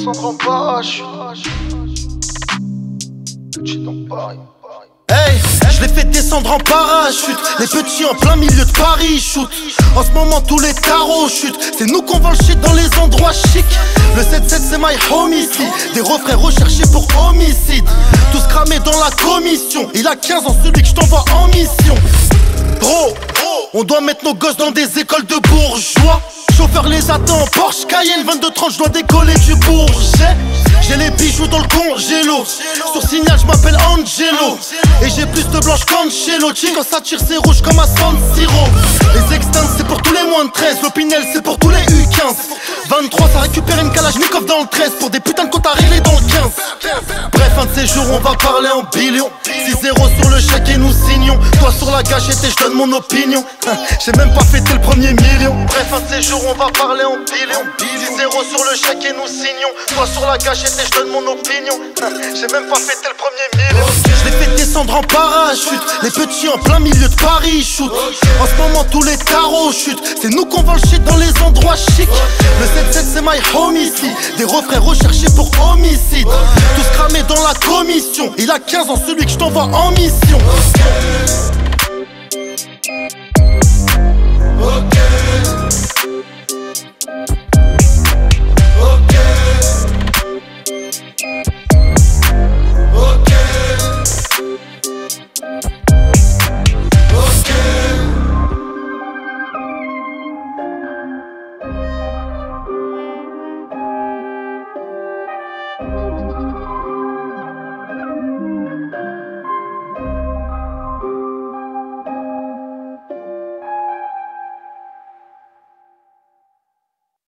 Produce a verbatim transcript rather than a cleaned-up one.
descendre en parachute. Petit dans Paris. Hey, je l'ai fait descendre en parachute. Les petits en plein milieu de Paris shoot. En ce moment tous les tarots chutent. C'est nous qu'on vend le shit dans les endroits chics. Le sept sept c'est my homicide. Des refrains recherchés pour homicide. Tous cramés dans la commission. Il a quinze ans celui que je t'envoie en mission. Bro, on doit mettre nos gosses dans des écoles de bourgeois. Chauffeur les attend en Porsche Cayenne. Vingt-deux trente, je dois décoller du Bourget. J'ai les bijoux dans le congélo. Sur signal, je m'appelle Angelo. Et j'ai plus de blanche qu'Ancelotti. Quand ça tire, c'est rouge comme à San Siro. Les extincts, c'est pour tous les moins de treize. L'Opinel, c'est pour tous les U quinze. Vingt-trois, ça récupère une Kalachnikov dans le treize. Pour des putains de comptes à régler dans le quinze. Bref, un de ces jours, on va parler en billions. six zéro sur le chèque et nous signons. Toi sur la gâchette et je donne mon opinion. J'ai même pas fêté le premier million. Bref, un de ces jours, on va parler en billions. six zéro sur le chèque et nous signons. Toi sur la gâchette et je donne mon opinion. J'ai même pas fêté le premier million. Je l'ai fait descendre en parachute. Les petits en plein milieu de Paris shoot. En ce moment tous les tarots chutent. C'est nous qu'on vend le shit dans les endroits chics. Le sept sept c'est my homicide. Des refrains recherchés pour homicide. Tous cramés dans la commission. Il a quinze ans celui que je t'envoie en mission.